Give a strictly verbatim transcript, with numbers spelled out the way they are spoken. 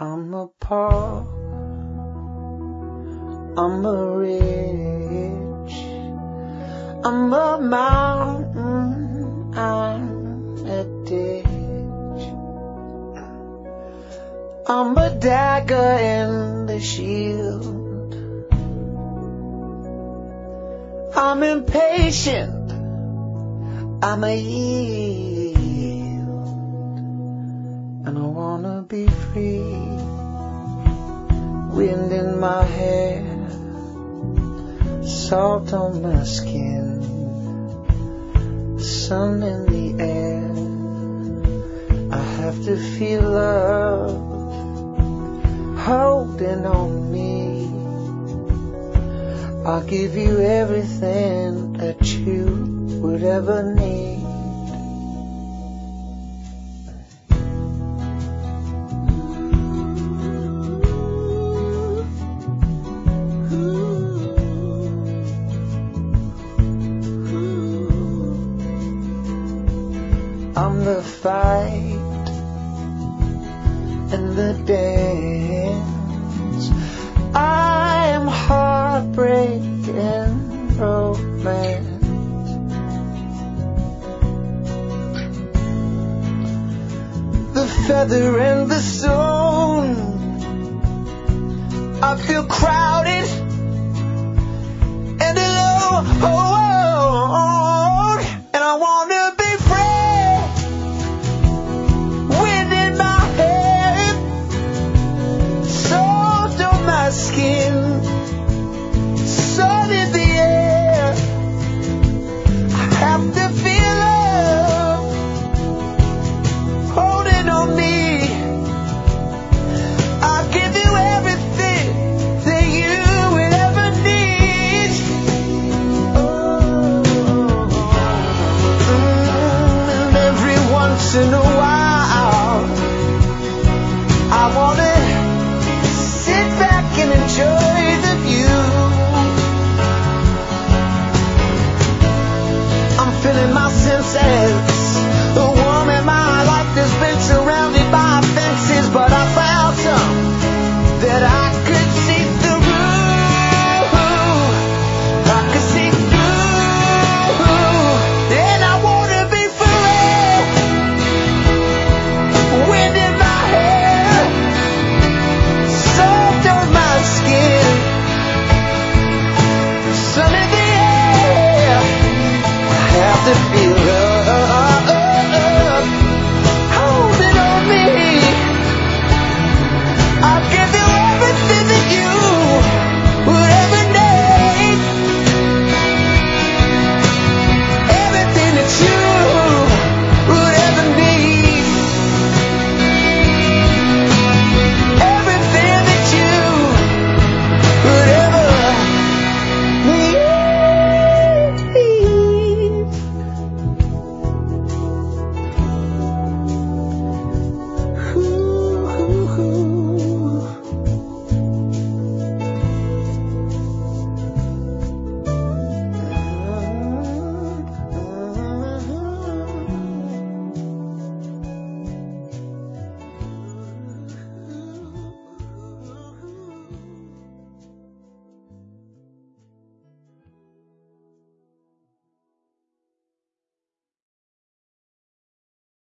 I'm a paw, I'm a ridge, I'm a mountain, I'm a ditch, I'm a dagger in the shield, I'm impatient, I'm a yield, and I wanna be free. Wind in my hair, salt on my skin, sun in the air. I have to feel love holding on me. I'll give you everything that you would ever need. I'm the fight and the dance. I am heartbreak and romance. The feather and the sword.